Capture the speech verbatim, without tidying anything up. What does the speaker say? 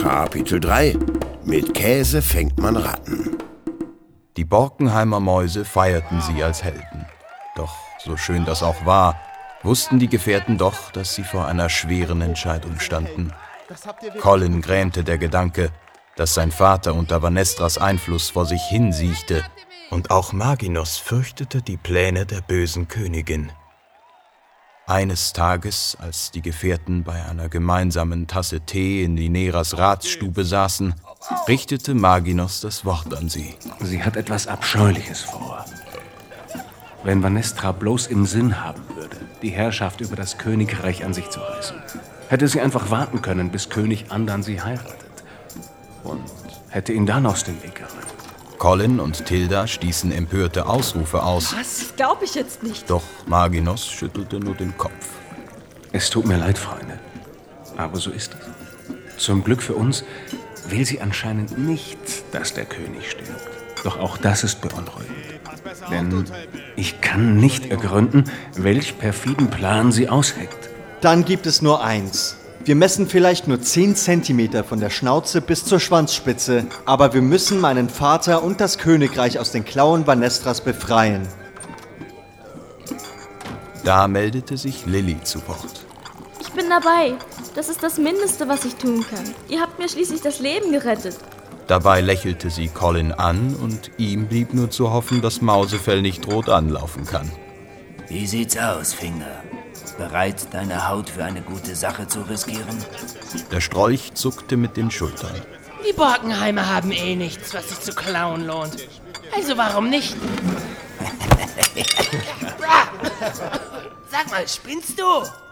Kapitel drei. Mit Käse fängt man Ratten. Die Borkenheimer Mäuse feierten sie als Helden. Doch, so schön das auch war, wussten die Gefährten doch, dass sie vor einer schweren Entscheidung standen. Colin grämte der Gedanke, dass sein Vater unter Vanestras Einfluss vor sich hinsiechte, und auch Maginos fürchtete die Pläne der bösen Königin. Eines Tages, als die Gefährten bei einer gemeinsamen Tasse Tee in Lineras Ratsstube saßen, richtete Maginos das Wort an sie. Sie hat etwas Abscheuliches vor. Wenn Vanestra bloß im Sinn haben würde, die Herrschaft über das Königreich an sich zu reißen, hätte sie einfach warten können, bis König Andan sie heiratet. Und hätte ihn dann aus dem Weg geräumt. Colin und Tilda stießen empörte Ausrufe aus. Was? Glaube ich jetzt nicht. Doch Maginos schüttelte nur den Kopf. Es tut mir leid, Freunde. Aber so ist es. Zum Glück für uns will sie anscheinend nicht, dass der König stirbt. Doch auch das ist beunruhigend. Denn ich kann nicht ergründen, welch perfiden Plan sie ausheckt. Dann gibt es nur eins. Wir messen vielleicht nur zehn Zentimeter von der Schnauze bis zur Schwanzspitze, aber wir müssen meinen Vater und das Königreich aus den Klauen Vanestras befreien. Da meldete sich Lily zu Wort. Ich bin dabei. Das ist das Mindeste, was ich tun kann. Ihr habt mir schließlich das Leben gerettet. Dabei lächelte sie Colin an und ihm blieb nur zu hoffen, dass Mausefell nicht rot anlaufen kann. Wie sieht's aus, Finger? Bereit, deine Haut für eine gute Sache zu riskieren? Der Strolch zuckte mit den Schultern. Die Borkenheimer haben eh nichts, was sich zu klauen lohnt. Also warum nicht? Sag mal, spinnst du?